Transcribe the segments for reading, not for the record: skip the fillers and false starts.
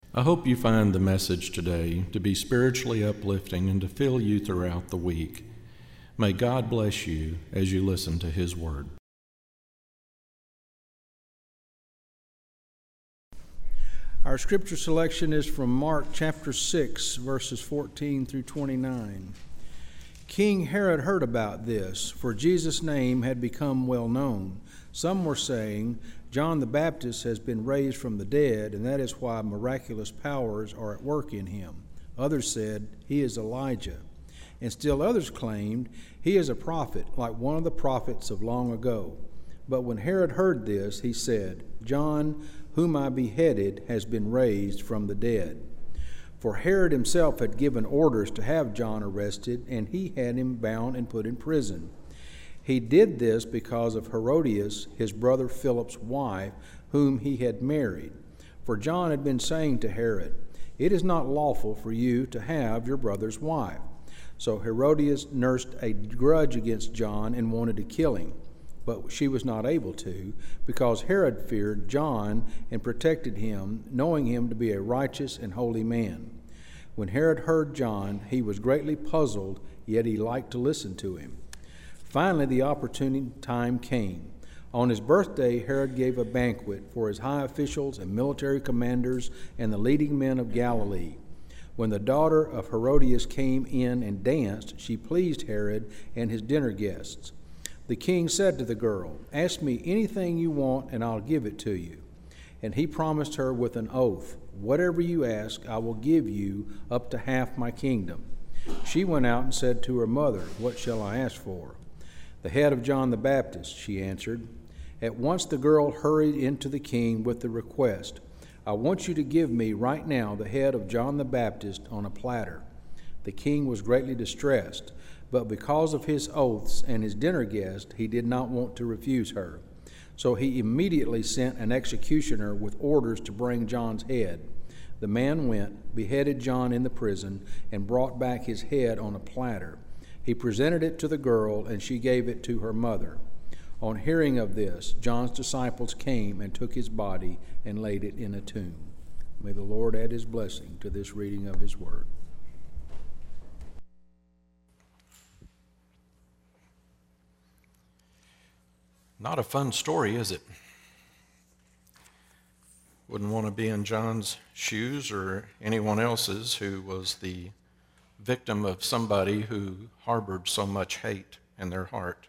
I hope you find the message today to be spiritually uplifting and to fill you throughout the week. May God bless you as you listen to His Word. Our scripture selection is from Mark chapter 6, verses 14 through 29. King Herod heard about this, for Jesus' name had become well known. Some were saying, John the Baptist has been raised from the dead, and that is why miraculous powers are at work in him. Others said, he is Elijah. And still others claimed, he is a prophet, like one of the prophets of long ago. But when Herod heard this, he said, John, whom I beheaded, has been raised from the dead. For Herod himself had given orders to have John arrested, and he had him bound and put in prison. He did this because of Herodias, his brother Philip's wife, whom he had married. For John had been saying to Herod, it is not lawful for you to have your brother's wife. So Herodias nursed a grudge against John and wanted to kill him. But she was not able to, because Herod feared John and protected him, knowing him to be a righteous and holy man. When Herod heard John, he was greatly puzzled, yet he liked to listen to him. Finally, the opportune time came. On his birthday, Herod gave a banquet for his high officials and military commanders and the leading men of Galilee. When the daughter of Herodias came in and danced, she pleased Herod and his dinner guests. The king said to the girl, ask me anything you want and I'll give it to you. And he promised her with an oath, whatever you ask, I will give you up to half my kingdom. She went out and said to her mother, what shall I ask for? The head of John the Baptist, she answered. At once the girl hurried into the king with the request, I want you to give me right now the head of John the Baptist on a platter. The king was greatly distressed, but because of his oaths and his dinner guest, he did not want to refuse her. So he immediately sent an executioner with orders to bring John's head. The man went, beheaded John in the prison, and brought back his head on a platter. He presented it to the girl, and she gave it to her mother. On hearing of this, John's disciples came and took his body and laid it in a tomb. May the Lord add his blessing to this reading of his word. Not a fun story, is it? Wouldn't want to be in John's shoes or anyone else's who was the victim of somebody who harbored so much hate in their heart.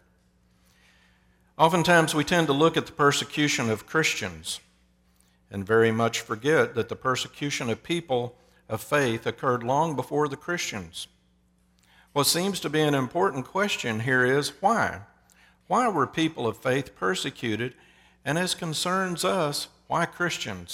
Oftentimes we tend to look at the persecution of Christians and very much forget that the persecution of people of faith occurred long before the Christians. What seems to be an important question here is why? Why were people of faith persecuted? And as concerns us, why Christians?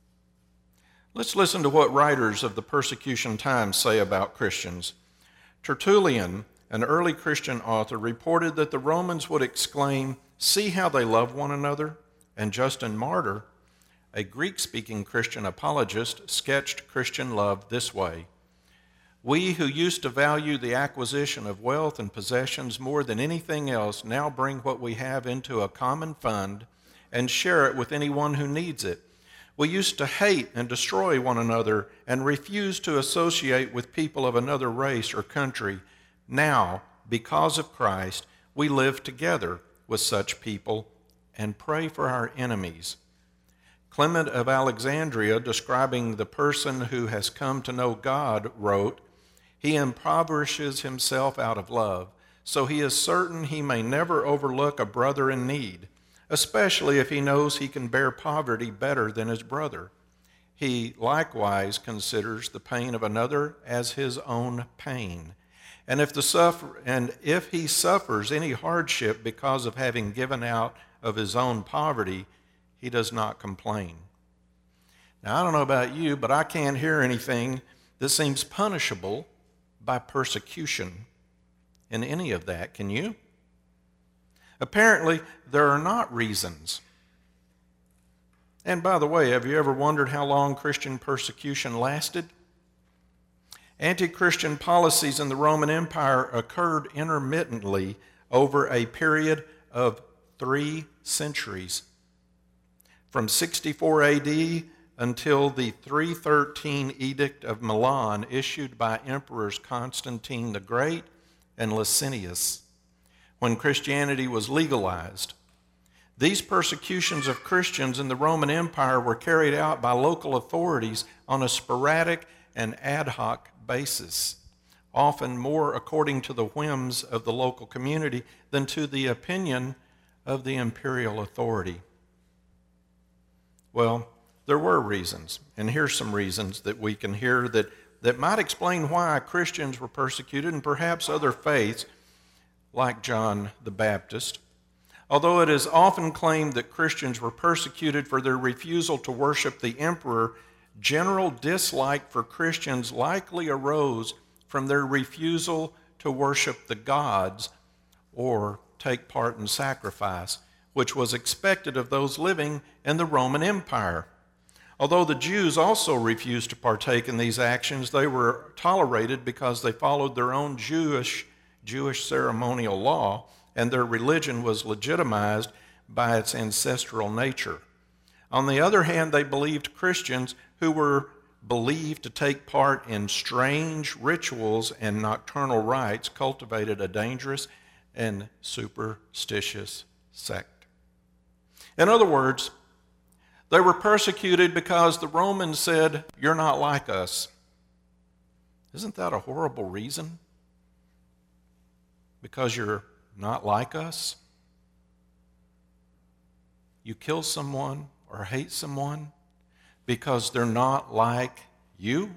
Let's listen to what writers of the persecution times say about Christians. Tertullian, an early Christian author, reported that the Romans would exclaim, see how they love one another? And Justin Martyr, a Greek-speaking Christian apologist, sketched Christian love this way. We who used to value the acquisition of wealth and possessions more than anything else now bring what we have into a common fund and share it with anyone who needs it. We used to hate and destroy one another and refuse to associate with people of another race or country. Now, because of Christ, we live together with such people and pray for our enemies. Clement of Alexandria, describing the person who has come to know God, wrote, he impoverishes himself out of love, so he is certain he may never overlook a brother in need, especially if he knows he can bear poverty better than his brother. He likewise considers the pain of another as his own pain. And if he suffers any hardship because of having given out of his own poverty, he does not complain. Now, I don't know about you, but I can't hear anything that seems punishable by persecution in any of that. Can you? Apparently, there are not reasons. And by the way, have you ever wondered how long Christian persecution lasted? Anti-Christian policies in the Roman Empire occurred intermittently over a period of 3 centuries. From 64 AD until the 313 Edict of Milan issued by Emperors Constantine the Great and Licinius, when Christianity was legalized. These persecutions of Christians in the Roman Empire were carried out by local authorities on a sporadic and ad hoc basis, often more according to the whims of the local community than to the opinion of the imperial authority. Well, there were reasons, and here's some reasons that we can hear that might explain why Christians were persecuted, and perhaps other faiths, like John the Baptist. Although it is often claimed that Christians were persecuted for their refusal to worship the emperor, general dislike for Christians likely arose from their refusal to worship the gods or take part in sacrifice, which was expected of those living in the Roman Empire. Although the Jews also refused to partake in these actions, they were tolerated because they followed their own Jewish ceremonial law, and their religion was legitimized by its ancestral nature. On the other hand, they believed Christians who were believed to take part in strange rituals and nocturnal rites cultivated a dangerous and superstitious sect. In other words, they were persecuted because the Romans said, "You're not like us." Isn't that a horrible reason? Because you're not like us? You kill someone or hate someone because they're not like you?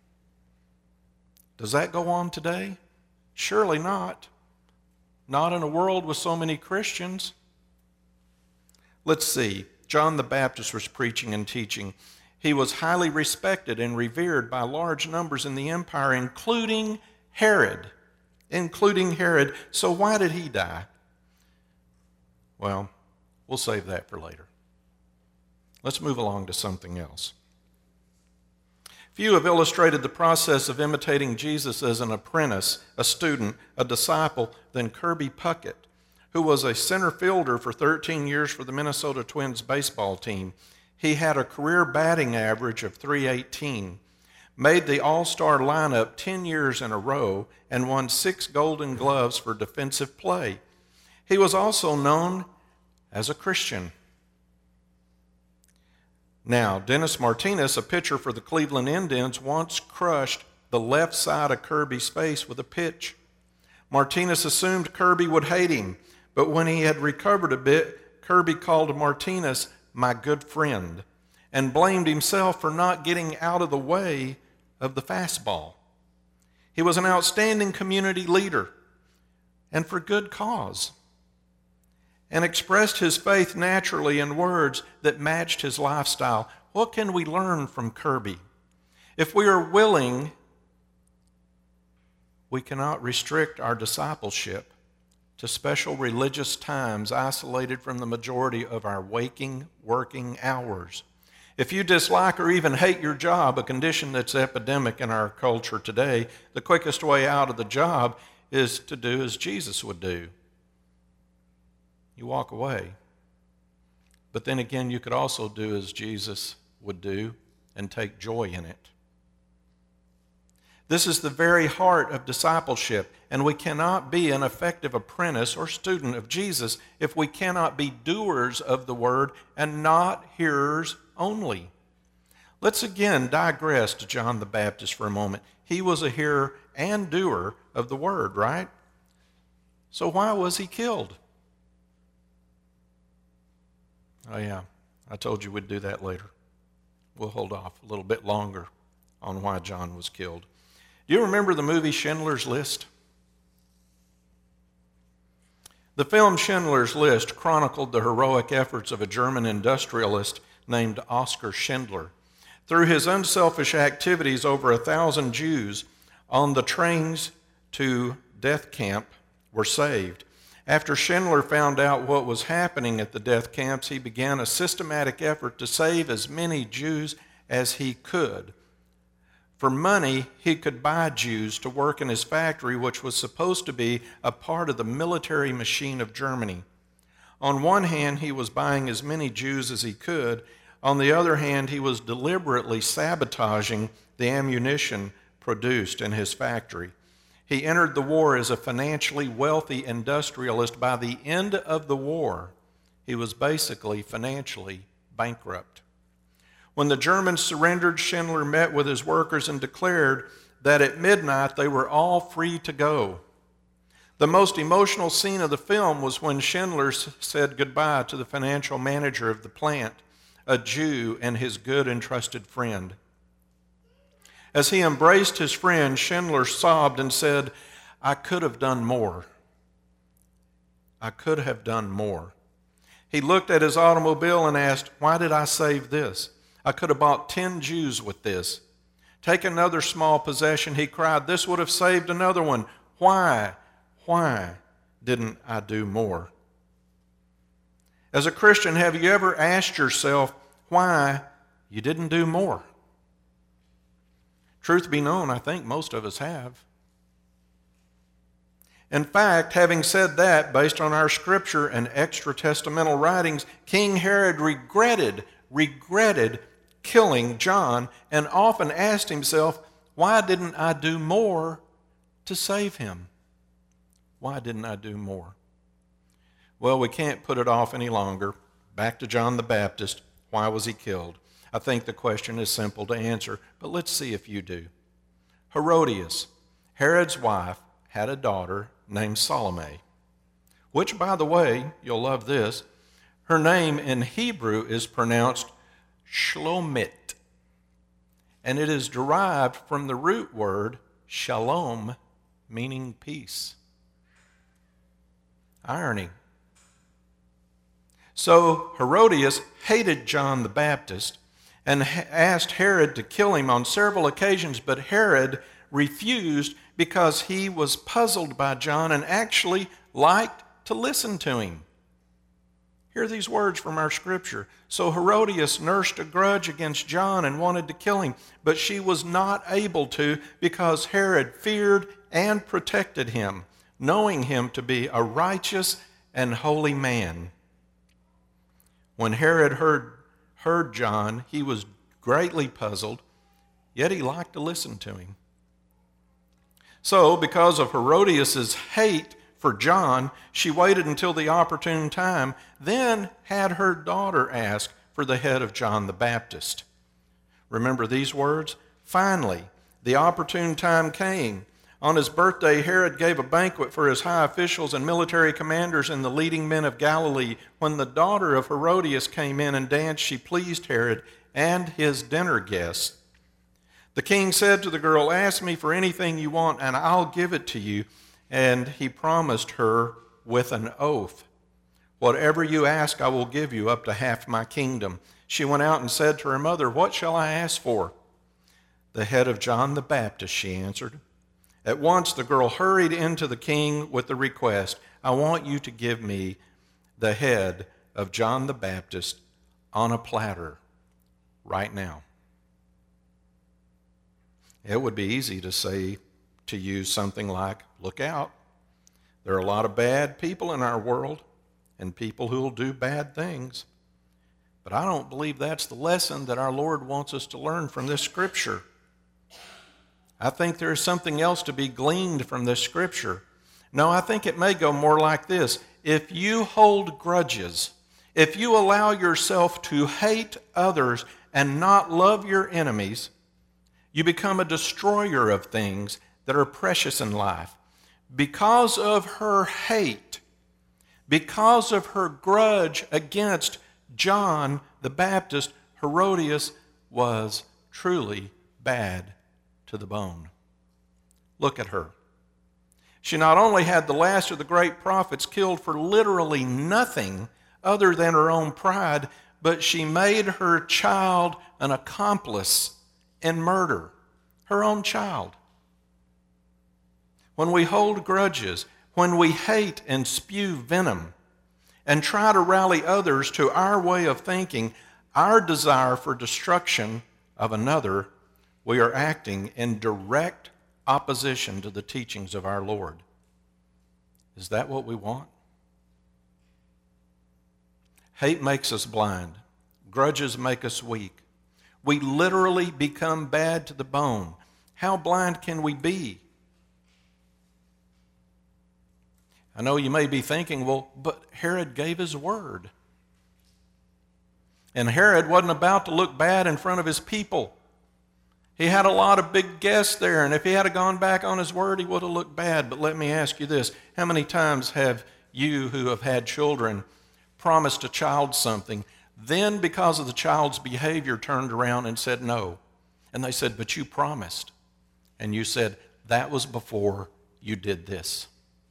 Does that go on today? Surely not. Not in a world with so many Christians. Let's see. John the Baptist was preaching and teaching. He was highly respected and revered by large numbers in the empire, including Herod. So why did he die? Well, we'll save that for later. Let's move along to something else. Few have illustrated the process of imitating Jesus as an apprentice, a student, a disciple than Kirby Puckett, who was a center fielder for 13 years for the Minnesota Twins baseball team. He had a career batting average of .318, made the All-Star lineup 10 years in a row, and won 6 Golden Gloves for defensive play. He was also known as a Christian. Now, Dennis Martinez, a pitcher for the Cleveland Indians, once crushed the left side of Kirby's face with a pitch. Martinez assumed Kirby would hate him, but when he had recovered a bit, Kirby called Martinez "my good friend" and blamed himself for not getting out of the way of the fastball. He was an outstanding community leader, and for good cause, and expressed his faith naturally in words that matched his lifestyle. What can we learn from Kirby? If we are willing, we cannot restrict our discipleship to special religious times isolated from the majority of our waking, working hours. If you dislike or even hate your job, a condition that's epidemic in our culture today, the quickest way out of the job is to do as Jesus would do. You walk away. But then again, you could also do as Jesus would do and take joy in it. This is the very heart of discipleship, and we cannot be an effective apprentice or student of Jesus if we cannot be doers of the word and not hearers only. Let's again digress to John the Baptist for a moment. He was a hearer and doer of the word, right? So why was he killed? Oh yeah, I told you we'd do that later. We'll hold off a little bit longer on why John was killed. Do you remember the movie Schindler's List? The film Schindler's List chronicled the heroic efforts of a German industrialist named Oskar Schindler. Through his unselfish activities, over 1,000 Jews on the trains to death camp were saved. After Schindler found out what was happening at the death camps, he began a systematic effort to save as many Jews as he could. For money, he could buy Jews to work in his factory, which was supposed to be a part of the military machine of Germany. On one hand, he was buying as many Jews as he could. On the other hand, he was deliberately sabotaging the ammunition produced in his factory. He entered the war as a financially wealthy industrialist. By the end of the war, he was basically financially bankrupt. When the Germans surrendered, Schindler met with his workers and declared that at midnight they were all free to go. The most emotional scene of the film was when Schindler said goodbye to the financial manager of the plant, a Jew and his good and trusted friend. As he embraced his friend, Schindler sobbed and said, "I could have done more. I could have done more." He looked at his automobile and asked, "Why did I save this? I could have bought 10 Jews with this." "Take another small possession," he cried. "This would have saved another one. Why didn't I do more?" As a Christian, have you ever asked yourself why you didn't do more? Truth be known, I think most of us have. In fact, having said that, based on our scripture and extra-testamental writings, King Herod regretted killing John and often asked himself, why didn't I do more to save him? Why didn't I do more? Well, we can't put it off any longer. Back to John the Baptist. Why was he killed? I think the question is simple to answer, but let's see if you do. Herodias, Herod's wife, had a daughter named Salome, which, by the way, you'll love this, her name in Hebrew is pronounced Shlomit, and it is derived from the root word shalom, meaning peace. Irony. So Herodias hated John the Baptist and asked Herod to kill him on several occasions, but Herod refused because he was puzzled by John and actually liked to listen to him. Hear these words from our scripture. So Herodias nursed a grudge against John and wanted to kill him, but she was not able to because Herod feared and protected him, knowing him to be a righteous and holy man. When Herod heard John, he was greatly puzzled, yet he liked to listen to him. So, because of Herodias' hate for John, she waited until the opportune time, then had her daughter ask for the head of John the Baptist. Remember these words? Finally, the opportune time came. On his birthday, Herod gave a banquet for his high officials and military commanders and the leading men of Galilee. When the daughter of Herodias came in and danced, she pleased Herod and his dinner guests. The king said to the girl, "Ask me for anything you want, and I'll give it to you." And he promised her with an oath, "Whatever you ask, I will give you, up to half my kingdom." She went out and said to her mother, "What shall I ask for?" "The head of John the Baptist," she answered. At once the girl hurried into the king with the request, "I want you to give me the head of John the Baptist on a platter right now." It would be easy to say to you something like, "Look out. There are a lot of bad people in our world and people who will do bad things." But I don't believe that's the lesson that our Lord wants us to learn from this scripture. I think there is something else to be gleaned from this scripture. No, I think it may go more like this. If you hold grudges, if you allow yourself to hate others and not love your enemies, you become a destroyer of things that are precious in life. Because of her hate, because of her grudge against John the Baptist, Herodias was truly bad to the bone. Look at her. She not only had the last of the great prophets killed for literally nothing other than her own pride, but she made her child an accomplice in murder. Her own child. When we hold grudges, when we hate and spew venom, and try to rally others to our way of thinking, our desire for destruction of another, we are acting in direct opposition to the teachings of our Lord. Is that what we want? Hate makes us blind. grudges make us weak. We literally become bad to the bone. How blind can we be? I know you may be thinking, well, but Herod gave his word. And Herod wasn't about to look bad in front of his people. He had a lot of big guests there, and if he had gone back on his word, he would have looked bad. But let me ask you this. How many times have you who have had children promised a child something, then because of the child's behavior turned around and said no? And they said, but you promised. And you said, that was before you did this.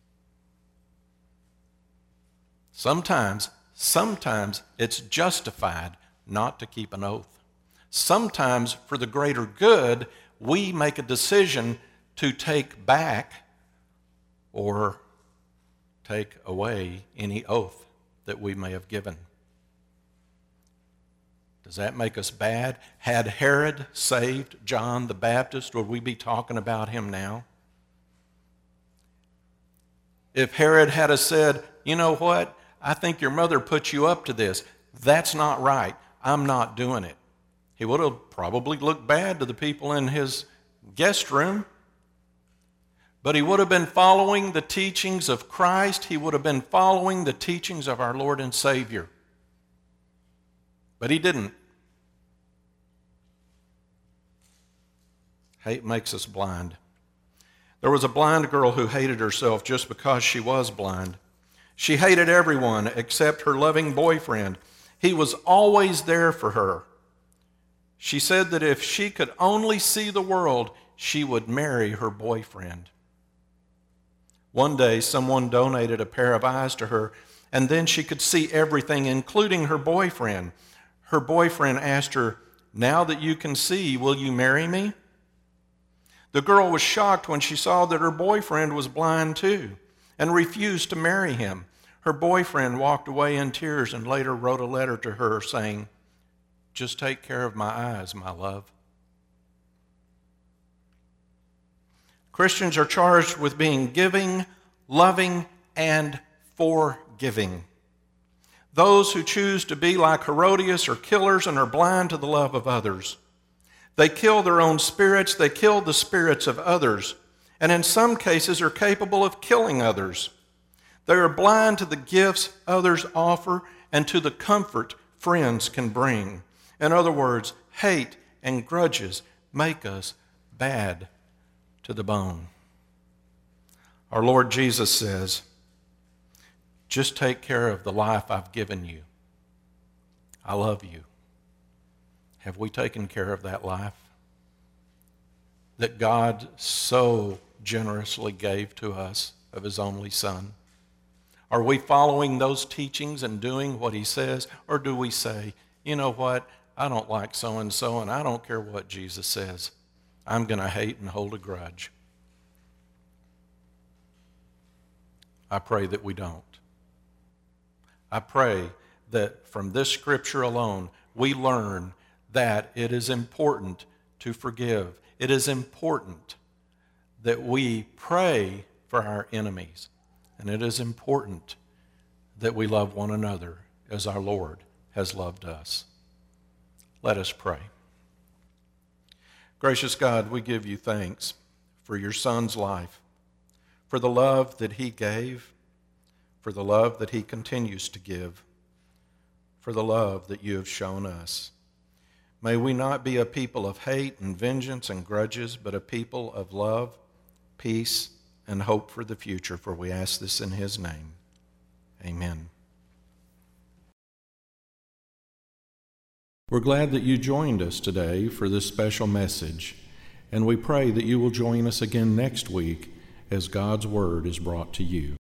Sometimes it's justified not to keep an oath. Sometimes, for the greater good, we make a decision to take back or take away any oath that we may have given. Does that make us bad? Had Herod saved John the Baptist, would we be talking about him now? If Herod had said, you know what, I think your mother put you up to this. That's not right. I'm not doing it. He would have probably looked bad to the people in his guest room. But he would have been following the teachings of Christ. He would have been following the teachings of our Lord and Savior. But he didn't. Hate makes us blind. There was a blind girl who hated herself just because she was blind. She hated everyone except her loving boyfriend. He was always there for her. She said that if she could only see the world, she would marry her boyfriend. One day, someone donated a pair of eyes to her, and then she could see everything, including her boyfriend. Her boyfriend asked her, now that you can see, will you marry me? The girl was shocked when she saw that her boyfriend was blind too, and refused to marry him. Her boyfriend walked away in tears and later wrote a letter to her saying, just take care of my eyes, my love. Christians are charged with being giving, loving, and forgiving. Those who choose to be like Herodias are killers and are blind to the love of others. They kill their own spirits, they kill the spirits of others, and in some cases are capable of killing others. They are blind to the gifts others offer and to the comfort friends can bring. In other words, hate and grudges make us bad to the bone. Our Lord Jesus says, just take care of the life I've given you. I love you. Have we taken care of that life that God so generously gave to us of his only Son? Are we following those teachings and doing what he says? Or do we say, you know what, I don't like so-and-so and I don't care what Jesus says. I'm going to hate and hold a grudge. I pray that we don't. I pray that from this scripture alone, we learn that it is important to forgive. It is important that we pray for our enemies. And it is important that we love one another as our Lord has loved us. Let us pray. Gracious God, we give you thanks for your Son's life, for the love that he gave, for the love that he continues to give, for the love that you have shown us. May we not be a people of hate and vengeance and grudges, but a people of love, peace, and hope for the future, for we ask this in his name. Amen. We're glad that you joined us today for this special message, and we pray that you will join us again next week as God's Word is brought to you.